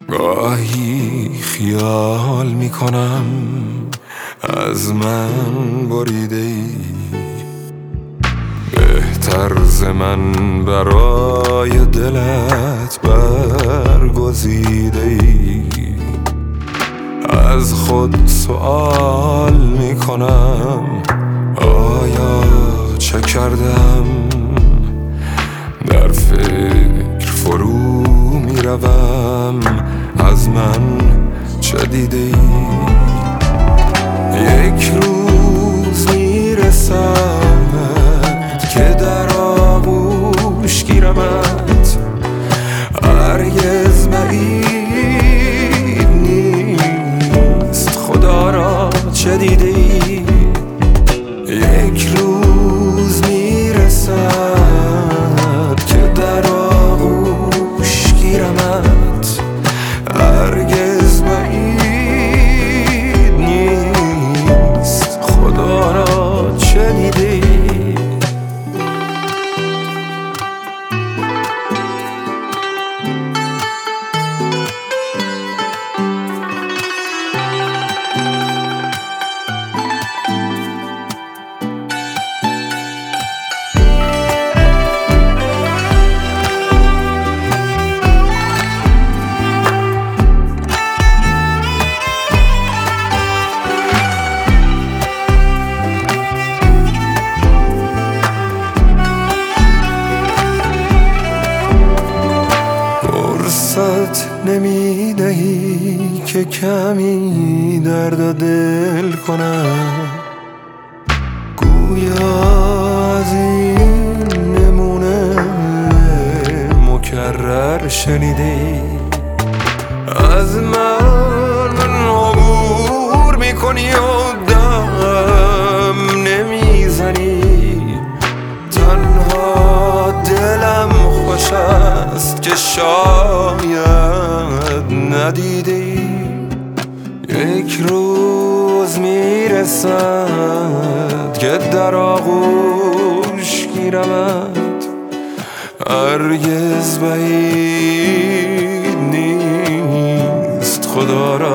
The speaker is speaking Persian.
گاهی خیال میکنم از من بریده ای، بهتر ز من برای دلت برگزیده ای. از خود سؤال میکنم آیا چه کردم، در فکر فرو میروم از من چه دیده ای. یک روز میرسد که در آغوش گیرمت، هرگز بعید نیست خدا را چه دیده ای. یک روز میرسد که در آغوش گیرمت، هرگز بعید نیست خدا را چه دیده ای. فرصت نمیدهی که کمی درد دل کنم، گویا از این نمونه مکرر شنیدی. از من عبور میکنی و دم نمیزنی، تنها دلم خوش است که شاید ندیدی. یک روز میرسد که در آغوش گیرمت، هرگز بعید نیست خدا را